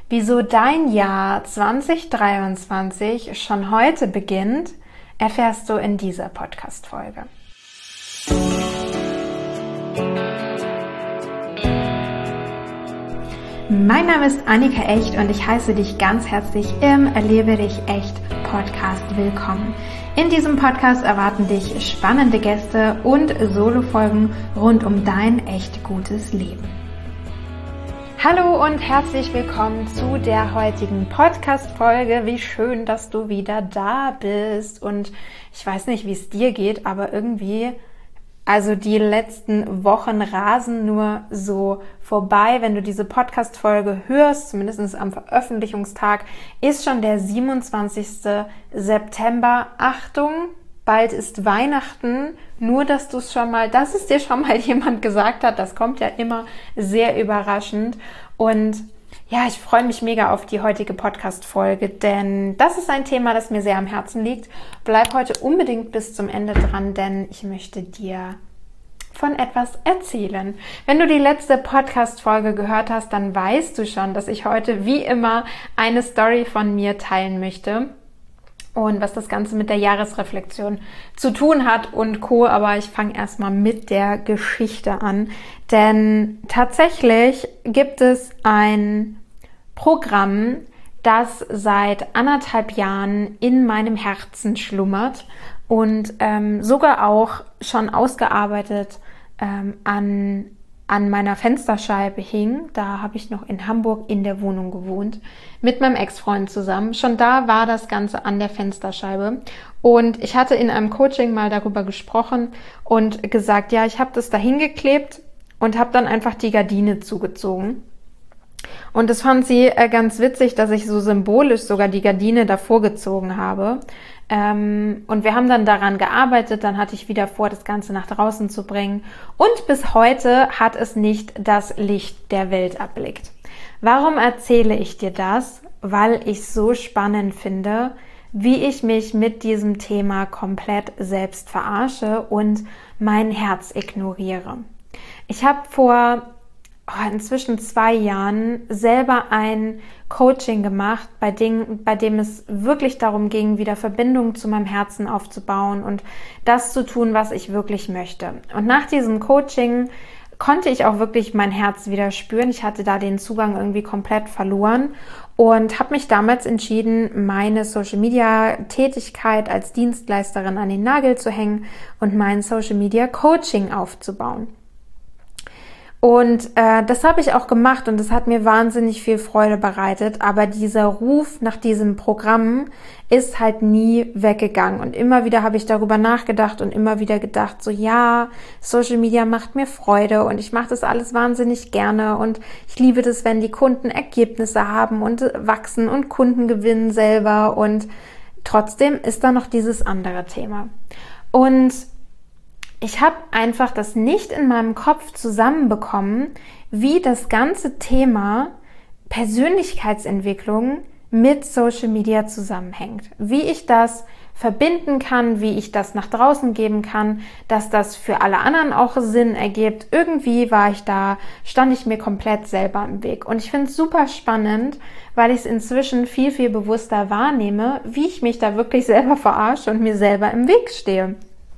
Wieso dein Jahr 2023 schon heute beginnt, erfährst du in dieser Podcast-Folge. Mein Name ist Annika Echt und ich heiße dich ganz herzlich im Erlebe dich echt Podcast willkommen. In diesem Podcast erwarten dich spannende Gäste und Solo-Folgen rund um dein echt gutes Leben. Hallo und herzlich willkommen zu der heutigen Podcast-Folge. Wie schön, dass du wieder da bist. Und ich weiß nicht, wie es dir geht, aber irgendwie, also die letzten Wochen rasen nur so vorbei. Wenn du diese Podcast-Folge hörst, zumindest am Veröffentlichungstag, ist schon der 27. September. Achtung! Bald ist Weihnachten, nur dass es dir schon mal jemand gesagt hat, das kommt ja immer sehr überraschend. Und ja, ich freue mich mega auf die heutige Podcast-Folge, denn das ist ein Thema, das mir sehr am Herzen liegt. Bleib heute unbedingt bis zum Ende dran, denn ich möchte dir von etwas erzählen. Wenn du die letzte Podcast-Folge gehört hast, dann weißt du schon, dass ich heute wie immer eine Story von mir teilen möchte. Und was das Ganze mit der Jahresreflexion zu tun hat und Co. Aber ich fange erstmal mit der Geschichte an. Denn tatsächlich gibt es ein Programm, das seit 1,5 Jahren in meinem Herzen schlummert und sogar auch schon ausgearbeitet an meiner Fensterscheibe hing. Da habe ich noch in Hamburg in der Wohnung gewohnt, mit meinem Ex-Freund zusammen. Schon da war das Ganze an der Fensterscheibe. Und ich hatte in einem Coaching mal darüber gesprochen und gesagt, ja, ich habe das da hingeklebt und habe dann einfach die Gardine zugezogen. Und das fand sie ganz witzig, dass ich so symbolisch sogar die Gardine davor gezogen habe. Und wir haben dann daran gearbeitet, dann hatte ich wieder vor, das Ganze nach draußen zu bringen. Und bis heute hat es nicht das Licht der Welt erblickt. Warum erzähle ich dir das? Weil ich so spannend finde, wie ich mich mit diesem Thema komplett selbst verarsche und mein Herz ignoriere. Ich habe vor inzwischen 2 Jahren selber ein Coaching gemacht, bei dem es wirklich darum ging, wieder Verbindung zu meinem Herzen aufzubauen und das zu tun, was ich wirklich möchte. Und nach diesem Coaching konnte ich auch wirklich mein Herz wieder spüren. Ich hatte da den Zugang irgendwie komplett verloren und habe mich damals entschieden, meine Social-Media-Tätigkeit als Dienstleisterin an den Nagel zu hängen und mein Social-Media-Coaching aufzubauen. Und das habe ich auch gemacht und das hat mir wahnsinnig viel Freude bereitet, aber dieser Ruf nach diesem Programm ist halt nie weggegangen und immer wieder habe ich darüber nachgedacht und immer wieder gedacht, so ja, Social Media macht mir Freude und ich mache das alles wahnsinnig gerne und ich liebe das, wenn die Kunden Ergebnisse haben und wachsen und Kunden gewinnen selber und trotzdem ist da noch dieses andere Thema. Und ich habe einfach das nicht in meinem Kopf zusammenbekommen, wie das ganze Thema Persönlichkeitsentwicklung mit Social Media zusammenhängt. Wie ich das verbinden kann, wie ich das nach draußen geben kann, dass das für alle anderen auch Sinn ergibt. Irgendwie stand ich mir komplett selber im Weg. Und ich finde es super spannend, weil ich es inzwischen viel, viel bewusster wahrnehme, wie ich mich da wirklich selber verarsche und mir selber im Weg stehe.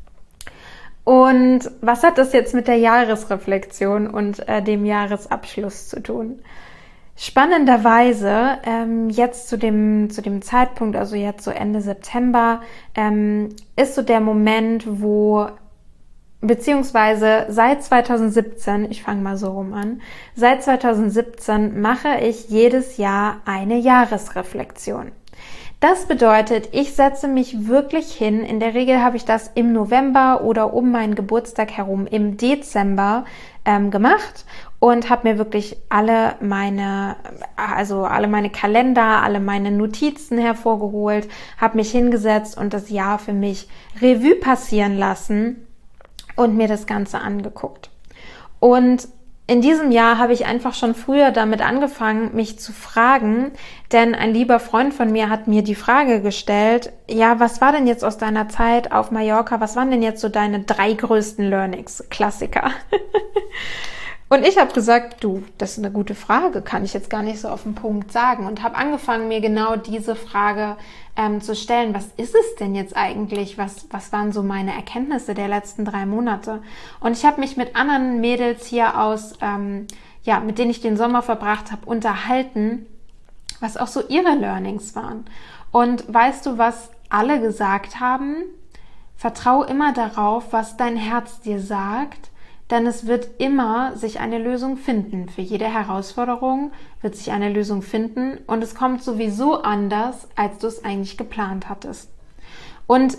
Und was hat das jetzt mit der Jahresreflexion und dem Jahresabschluss zu tun? Spannenderweise, jetzt zu dem Zeitpunkt, also jetzt so Ende September, ist so der Moment, beziehungsweise seit 2017, ich fange mal so rum an, seit 2017 mache ich jedes Jahr eine Jahresreflexion. Das bedeutet, ich setze mich wirklich hin. In der Regel habe ich das im November oder um meinen Geburtstag herum im Dezember gemacht und habe mir wirklich alle meine Kalender, alle meine Notizen hervorgeholt, habe mich hingesetzt und das Jahr für mich Revue passieren lassen und mir das Ganze angeguckt. Und in diesem Jahr habe ich einfach schon früher damit angefangen, mich zu fragen, denn ein lieber Freund von mir hat mir die Frage gestellt, ja, was war denn jetzt aus deiner Zeit auf Mallorca, was waren denn jetzt so deine 3 größten Learnings? Klassiker. Und ich habe gesagt, du, das ist eine gute Frage, kann ich jetzt gar nicht so auf den Punkt sagen. Und habe angefangen, mir genau diese Frage zu stellen. Was ist es denn jetzt eigentlich? Was waren so meine Erkenntnisse der letzten 3 Monate? Und ich habe mich mit anderen Mädels hier aus, mit denen ich den Sommer verbracht habe, unterhalten, was auch so ihre Learnings waren. Und weißt du, was alle gesagt haben? Vertrau immer darauf, was dein Herz dir sagt, denn es wird immer sich eine Lösung finden. Für jede Herausforderung wird sich eine Lösung finden und es kommt sowieso anders, als du es eigentlich geplant hattest. Und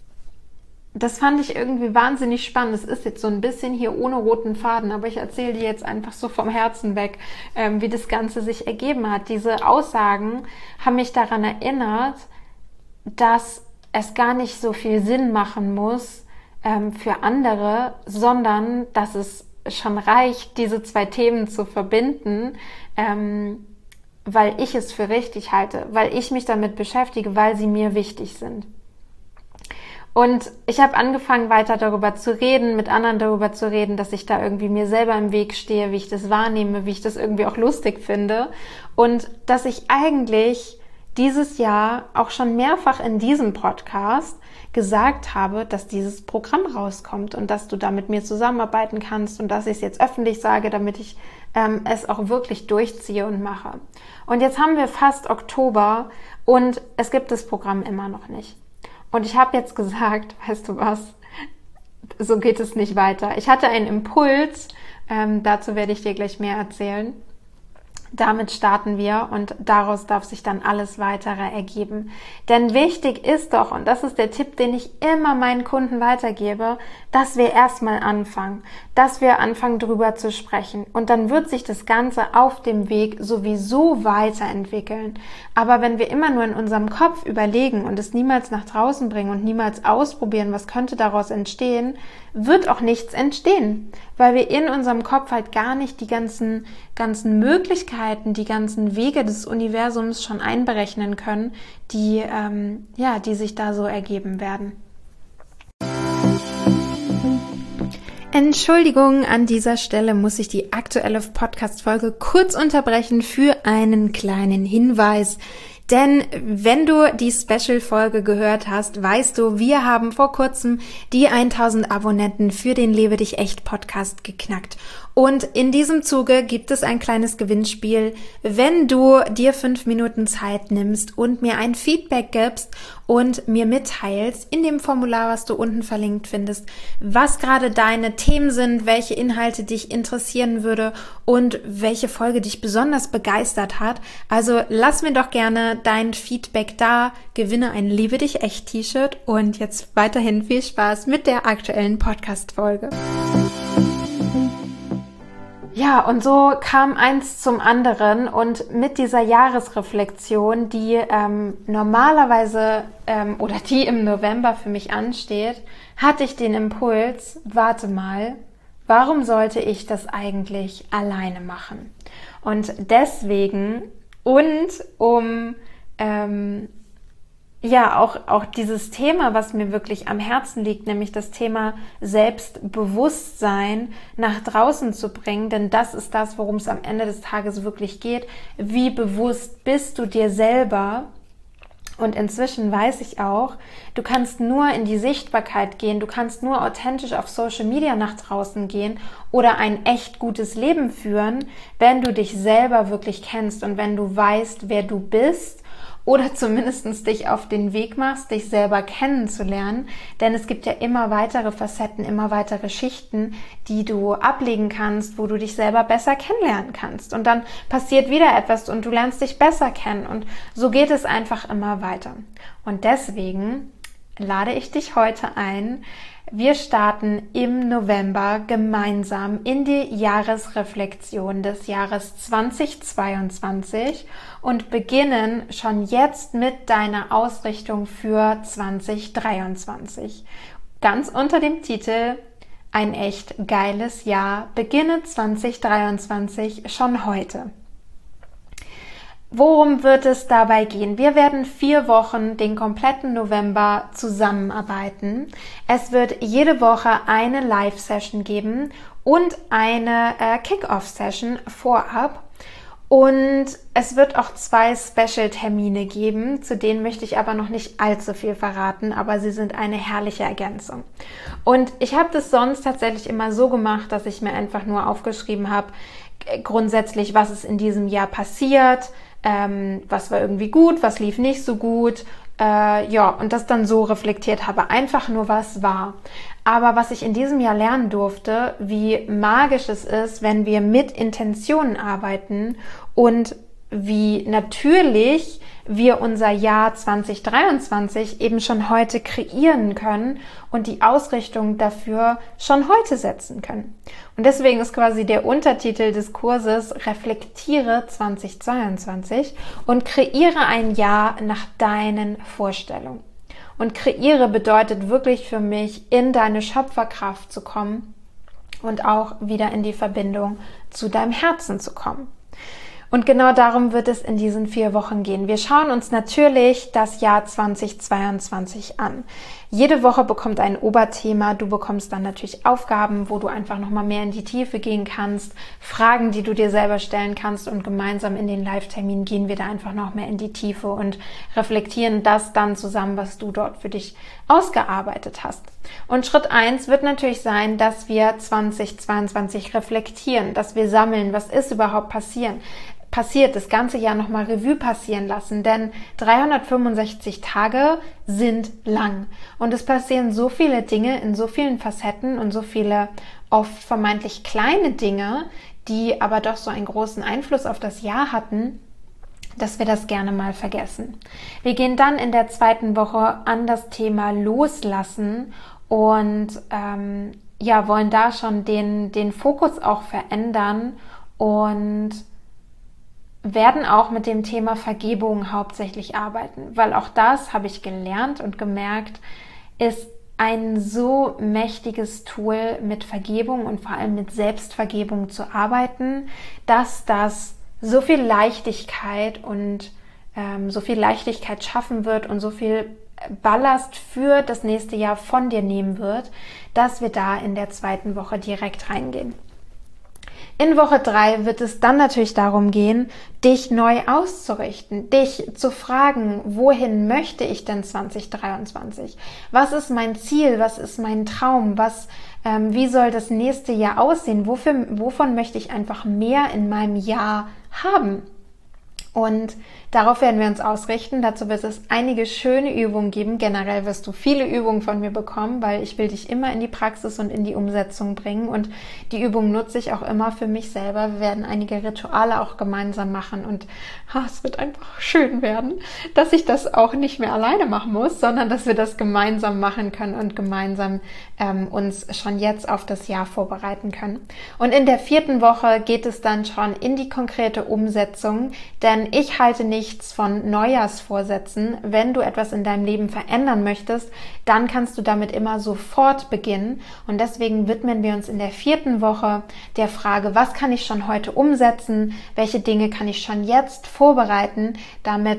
das fand ich irgendwie wahnsinnig spannend. Es ist jetzt so ein bisschen hier ohne roten Faden, aber ich erzähle dir jetzt einfach so vom Herzen weg, wie das Ganze sich ergeben hat. Diese Aussagen haben mich daran erinnert, dass es gar nicht so viel Sinn machen muss, für andere, sondern dass es schon reicht, diese 2 Themen zu verbinden, weil ich es für richtig halte, weil ich mich damit beschäftige, weil sie mir wichtig sind. Und ich habe angefangen, weiter darüber zu reden, mit anderen darüber zu reden, dass ich da irgendwie mir selber im Weg stehe, wie ich das wahrnehme, wie ich das irgendwie auch lustig finde und dass ich eigentlich dieses Jahr auch schon mehrfach in diesem Podcast gesagt habe, dass dieses Programm rauskommt und dass du da mit mir zusammenarbeiten kannst und dass ich es jetzt öffentlich sage, damit ich es auch wirklich durchziehe und mache. Und jetzt haben wir fast Oktober und es gibt das Programm immer noch nicht. Und ich habe jetzt gesagt, weißt du was, so geht es nicht weiter. Ich hatte einen Impuls, dazu werde ich dir gleich mehr erzählen. Damit starten wir und daraus darf sich dann alles Weitere ergeben. Denn wichtig ist doch, und das ist der Tipp, den ich immer meinen Kunden weitergebe, dass wir erstmal anfangen, dass wir anfangen drüber zu sprechen und dann wird sich das Ganze auf dem Weg sowieso weiterentwickeln. Aber wenn wir immer nur in unserem Kopf überlegen und es niemals nach draußen bringen und niemals ausprobieren, was könnte daraus entstehen, wird auch nichts entstehen, weil wir in unserem Kopf halt gar nicht die ganzen Möglichkeiten, die ganzen Wege des Universums schon einberechnen können, die sich da so ergeben werden. Entschuldigung, an dieser Stelle muss ich die aktuelle Podcast-Folge kurz unterbrechen für einen kleinen Hinweis. Denn wenn du die Special-Folge gehört hast, weißt du, wir haben vor kurzem die 1000 Abonnenten für den Lebe dich echt Podcast geknackt. Und in diesem Zuge gibt es ein kleines Gewinnspiel, wenn du dir 5 Minuten Zeit nimmst und mir ein Feedback gibst und mir mitteilst in dem Formular, was du unten verlinkt findest, was gerade deine Themen sind, welche Inhalte dich interessieren würde und welche Folge dich besonders begeistert hat. Also lass mir doch gerne dein Feedback da, gewinne ein Liebe dich echt T-Shirt und jetzt weiterhin viel Spaß mit der aktuellen Podcast-Folge. Ja, und so kam eins zum anderen und mit dieser Jahresreflexion, die normalerweise oder die im November für mich ansteht, hatte ich den Impuls, warte mal, warum sollte ich das eigentlich alleine machen? Und deswegen und um auch dieses Thema, was mir wirklich am Herzen liegt, nämlich das Thema Selbstbewusstsein nach draußen zu bringen, denn das ist das, worum es am Ende des Tages wirklich geht. Wie bewusst bist du dir selber? Und inzwischen weiß ich auch, du kannst nur in die Sichtbarkeit gehen, du kannst nur authentisch auf Social Media nach draußen gehen oder ein echt gutes Leben führen, wenn du dich selber wirklich kennst und wenn du weißt, wer du bist, oder zumindest dich auf den Weg machst, dich selber kennenzulernen. Denn es gibt ja immer weitere Facetten, immer weitere Schichten, die du ablegen kannst, wo du dich selber besser kennenlernen kannst. Und dann passiert wieder etwas und du lernst dich besser kennen. Und so geht es einfach immer weiter. Und deswegen lade ich dich heute ein. Wir starten im November gemeinsam in die Jahresreflexion des Jahres 2022 und beginnen schon jetzt mit deiner Ausrichtung für 2023. Ganz unter dem Titel Ein echt geiles Jahr, beginne 2023 schon heute. Worum wird es dabei gehen? Wir werden 4 Wochen, den kompletten November zusammenarbeiten. Es wird jede Woche eine Live-Session geben und eine Kick-Off-Session vorab. Und es wird auch 2 Special-Termine geben, zu denen möchte ich aber noch nicht allzu viel verraten, aber sie sind eine herrliche Ergänzung. Und ich habe das sonst tatsächlich immer so gemacht, dass ich mir einfach nur aufgeschrieben habe, grundsätzlich, was ist in diesem Jahr passiert, was war irgendwie gut, was lief nicht so gut, und das dann so reflektiert habe, einfach nur was war. Aber was ich in diesem Jahr lernen durfte, wie magisch es ist, wenn wir mit Intentionen arbeiten und wie natürlich wir unser Jahr 2023 eben schon heute kreieren können und die Ausrichtung dafür schon heute setzen können. Und deswegen ist quasi der Untertitel des Kurses Reflektiere 2022 und kreiere ein Jahr nach deinen Vorstellungen. Und kreiere bedeutet wirklich für mich, in deine Schöpferkraft zu kommen und auch wieder in die Verbindung zu deinem Herzen zu kommen. Und genau darum wird es in diesen 4 Wochen gehen. Wir schauen uns natürlich das Jahr 2022 an. Jede Woche bekommt ein Oberthema. Du bekommst dann natürlich Aufgaben, wo du einfach nochmal mehr in die Tiefe gehen kannst, Fragen, die du dir selber stellen kannst, und gemeinsam in den Live-Termin gehen wir da einfach noch mehr in die Tiefe und reflektieren das dann zusammen, was du dort für dich ausgearbeitet hast. Und Schritt 1 wird natürlich sein, dass wir 2022 reflektieren, dass wir sammeln, was ist überhaupt passiert, das ganze Jahr nochmal Revue passieren lassen, denn 365 Tage sind lang und es passieren so viele Dinge in so vielen Facetten und so viele oft vermeintlich kleine Dinge, die aber doch so einen großen Einfluss auf das Jahr hatten, dass wir das gerne mal vergessen. Wir gehen dann in der 2. Woche an das Thema Loslassen und wollen da schon den Fokus auch verändern und werden auch mit dem Thema Vergebung hauptsächlich arbeiten, weil auch das, habe ich gelernt und gemerkt, ist ein so mächtiges Tool, mit Vergebung und vor allem mit Selbstvergebung zu arbeiten, dass das so viel Leichtigkeit und so viel Leichtigkeit schaffen wird und so viel Ballast für das nächste Jahr von dir nehmen wird, dass wir da in der 2. Woche direkt reingehen. In Woche 3 wird es dann natürlich darum gehen, dich neu auszurichten, dich zu fragen, wohin möchte ich denn 2023? Was ist mein Ziel? Was ist mein Traum? Wie soll das nächste Jahr aussehen? Wovon möchte ich einfach mehr in meinem Jahr haben? Und darauf werden wir uns ausrichten. Dazu wird es einige schöne Übungen geben. Generell wirst du viele Übungen von mir bekommen, weil ich will dich immer in die Praxis und in die Umsetzung bringen. Und die Übungen nutze ich auch immer für mich selber. Wir werden einige Rituale auch gemeinsam machen. Und es wird einfach schön werden, dass ich das auch nicht mehr alleine machen muss, sondern dass wir das gemeinsam machen können und gemeinsam uns schon jetzt auf das Jahr vorbereiten können. Und in der 4. Woche geht es dann schon in die konkrete Umsetzung, denn ich halte nichts von Neujahrsvorsätzen. Wenn du etwas in deinem Leben verändern möchtest, dann kannst du damit immer sofort beginnen. Und deswegen widmen wir uns in der 4. Woche der Frage, was kann ich schon heute umsetzen? Welche Dinge kann ich schon jetzt vorbereiten, damit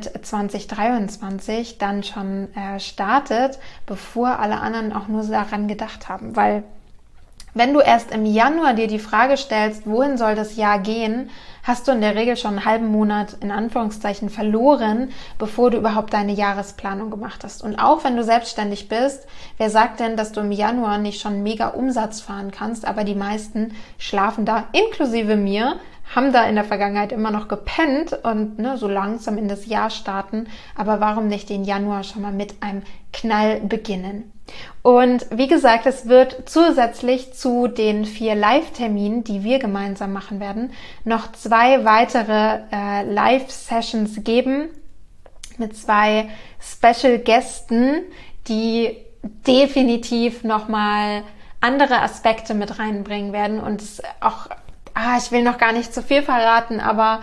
2023 dann schon startet, bevor alle anderen auch nur daran gedacht haben. Weil wenn du erst im Januar dir die Frage stellst, wohin soll das Jahr gehen, hast du in der Regel schon einen halben Monat in Anführungszeichen verloren, bevor du überhaupt deine Jahresplanung gemacht hast. Und auch wenn du selbstständig bist, wer sagt denn, dass du im Januar nicht schon mega Umsatz fahren kannst? Aber die meisten schlafen da, inklusive mir, haben da in der Vergangenheit immer noch gepennt und so langsam in das Jahr starten. Aber warum nicht den Januar schon mal mit einem Knall beginnen? Und wie gesagt, es wird zusätzlich zu den 4 Live-Terminen, die wir gemeinsam machen werden, noch 2 weitere Live-Sessions geben mit 2 Special-Gästen, die definitiv nochmal andere Aspekte mit reinbringen werden und es auch ich will noch gar nicht zu viel verraten, aber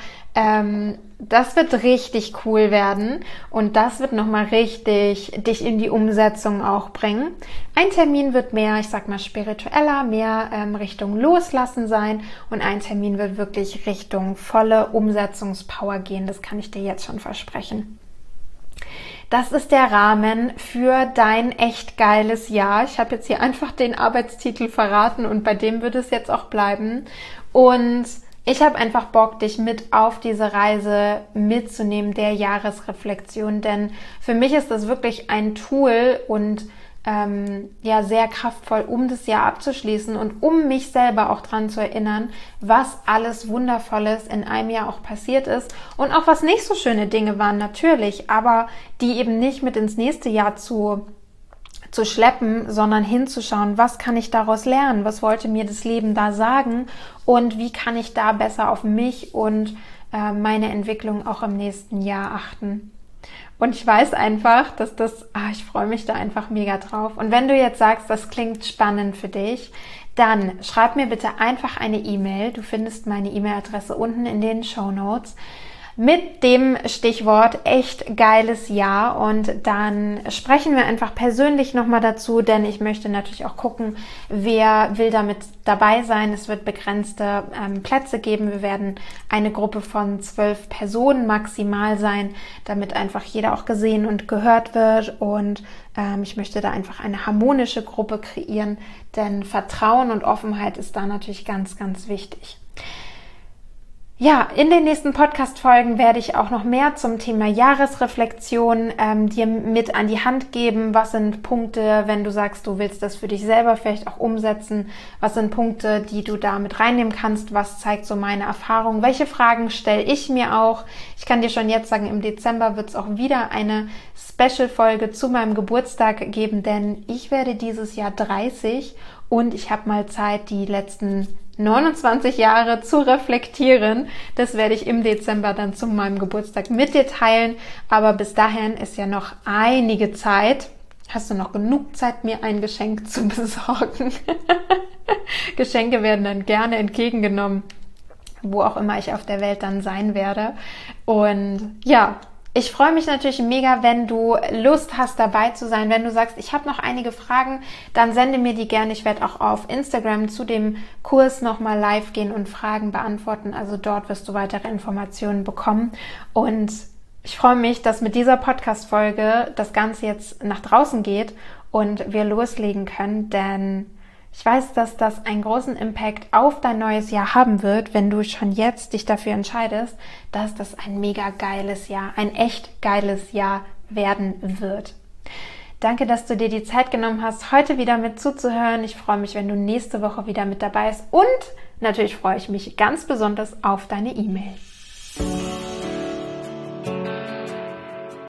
das wird richtig cool werden und das wird nochmal richtig dich in die Umsetzung auch bringen. Ein Termin wird mehr, ich sag mal, spiritueller, mehr Richtung Loslassen sein und ein Termin wird wirklich Richtung volle Umsetzungspower gehen. Das kann ich dir jetzt schon versprechen. Das ist der Rahmen für dein echt geiles Jahr. Ich habe jetzt hier einfach den Arbeitstitel verraten und bei dem wird es jetzt auch bleiben. Und ich habe einfach Bock, dich mit auf diese Reise mitzunehmen, der Jahresreflexion, denn für mich ist das wirklich ein Tool und sehr kraftvoll, um das Jahr abzuschließen und um mich selber auch dran zu erinnern, was alles Wundervolles in einem Jahr auch passiert ist und auch was nicht so schöne Dinge waren natürlich, aber die eben nicht mit ins nächste Jahr zu schleppen, sondern hinzuschauen, was kann ich daraus lernen, was wollte mir das Leben da sagen und wie kann ich da besser auf mich und meine Entwicklung auch im nächsten Jahr achten. Und ich weiß einfach, dass ich freue mich da einfach mega drauf. Und wenn du jetzt sagst, das klingt spannend für dich, dann schreib mir bitte einfach eine E-Mail. Du findest meine E-Mail-Adresse unten in den Shownotes mit dem Stichwort echt geiles Jahr und dann sprechen wir einfach persönlich nochmal dazu, denn ich möchte natürlich auch gucken, wer will damit dabei sein. Es wird begrenzte Plätze geben. Wir werden eine Gruppe von 12 Personen maximal sein, damit einfach jeder auch gesehen und gehört wird und ich möchte da einfach eine harmonische Gruppe kreieren, denn Vertrauen und Offenheit ist da natürlich ganz, ganz wichtig. Ja, in den nächsten Podcast-Folgen werde ich auch noch mehr zum Thema Jahresreflexion dir mit an die Hand geben. Was sind Punkte, wenn du sagst, du willst das für dich selber vielleicht auch umsetzen? Was sind Punkte, die du da mit reinnehmen kannst? Was zeigt so meine Erfahrung? Welche Fragen stelle ich mir auch? Ich kann dir schon jetzt sagen, im Dezember wird es auch wieder eine Special-Folge zu meinem Geburtstag geben, denn ich werde dieses Jahr 30 und ich habe mal Zeit, die letzten 29 Jahre zu reflektieren. Das werde ich im Dezember dann zu meinem Geburtstag mit dir teilen. Aber bis dahin ist ja noch einige Zeit. Hast du noch genug Zeit, mir ein Geschenk zu besorgen? Geschenke werden dann gerne entgegengenommen, wo auch immer ich auf der Welt dann sein werde. Und ja, ich freue mich natürlich mega, wenn du Lust hast, dabei zu sein. Wenn du sagst, ich habe noch einige Fragen, dann sende mir die gerne. Ich werde auch auf Instagram zu dem Kurs nochmal live gehen und Fragen beantworten. Also dort wirst du weitere Informationen bekommen. Und ich freue mich, dass mit dieser Podcast-Folge das Ganze jetzt nach draußen geht und wir loslegen können, denn ich weiß, dass das einen großen Impact auf dein neues Jahr haben wird, wenn du schon jetzt dich dafür entscheidest, dass das ein mega geiles Jahr, ein echt geiles Jahr werden wird. Danke, dass du dir die Zeit genommen hast, heute wieder mit zuzuhören. Ich freue mich, wenn du nächste Woche wieder mit dabei bist und natürlich freue ich mich ganz besonders auf deine E-Mail.